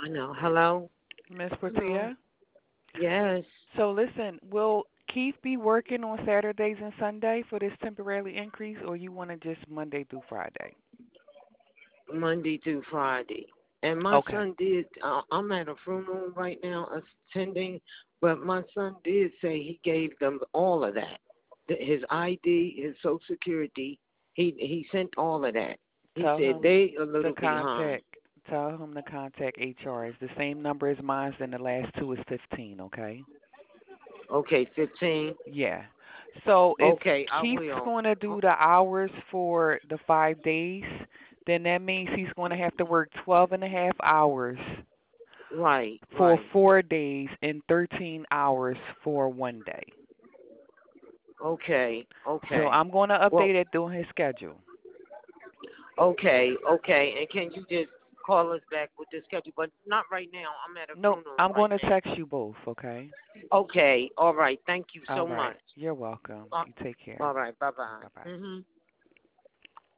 I know. Hello? Miss Hello? Portia? Yes. So listen, will Keith be working on Saturdays and Sunday for this temporarily increase, or you want to just Monday through Friday? Monday through Friday. And my Okay. son did, I'm at a funeral right now attending, but my son did say he gave them all of that. His ID, his Social Security, he sent all of that. He Tell said him they a to little behind. contact. Tell him to contact HR. It's the same number as mine, and the last two is 15. Okay. Okay, 15. Yeah. So if Okay, I Keith's will. going to do the hours for the 5 days, then that means he's going to have to work 12.5 hours Right, for right. 4 days and 13 hours for one day. Okay, So okay. I'm going to Well, update it during his schedule. okay, okay. And can you just call us back with the schedule? But not right now. I'm at a No, funeral I'm right going to text now. you both, okay? Okay, all right. Thank you All so right. much. You're welcome. Uh, You take care. all right, bye bye. Bye-bye. Mhm.